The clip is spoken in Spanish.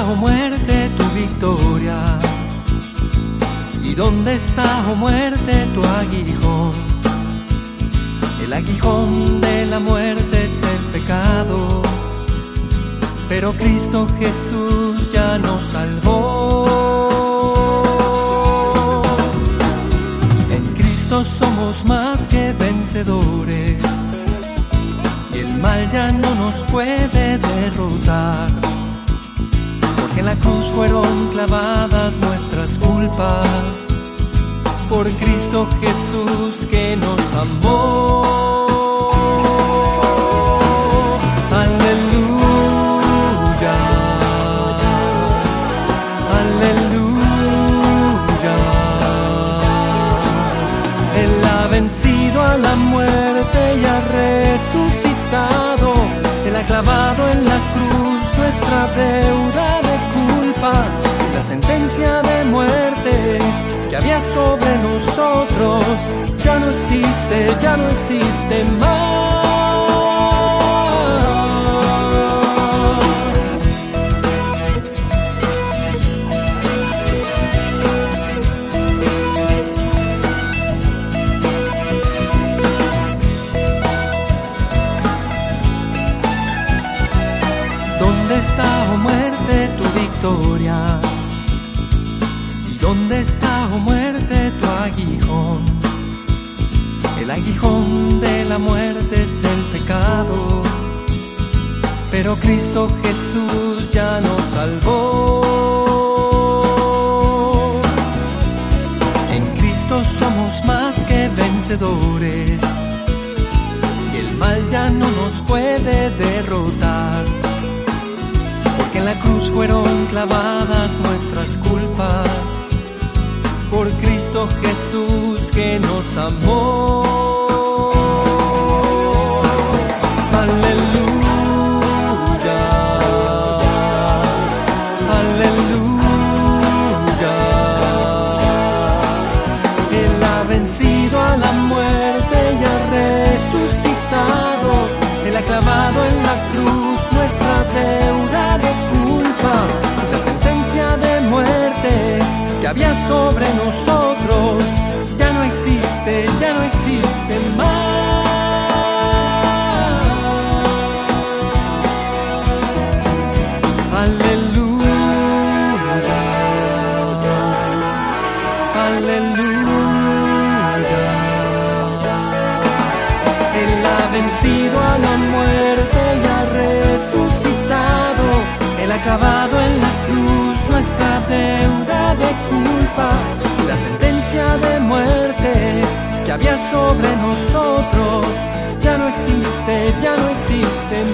oh muerte, tu victoria? ¿Y dónde está, oh muerte, tu aguijón? El aguijón de la muerte es el pecado, pero Cristo Jesús ya nos salvó. En Cristo somos más que vencedores, y el mal ya no nos puede derrotar, porque en la cruz fueron clavadas nuestras culpas, por Cristo Jesús que nos amó. Aleluya, aleluya. Él ha vencido a la muerte y ha resucitado. Él ha clavado en la cruz nuestra deuda de culpa, la sentencia de muerte que había sobre nosotros ya no existe más. ¿Dónde está, oh muerte, tu victoria? ¿Dónde está, oh muerte, tu aguijón? El aguijón de la muerte es el pecado, pero Cristo Jesús ya nos salvó. En Cristo somos más que vencedores, y el mal ya no nos puede derrotar, porque en la cruz fueron clavadas nuestras culpas, por Cristo Jesús que nos amó. Aleluya, aleluya. Él ha vencido a la muerte y ha resucitado. Él ha clavado en la cruz nuestra deuda de culpa, la sentencia de muerte que había sobre nosotros ya no existe más. Aleluya, aleluya. Él ha vencido a la muerte y ha resucitado. Él ha clavado en la cruz nuestra deuda de culpa, la sentencia de muerte que había sobre nosotros ya no existe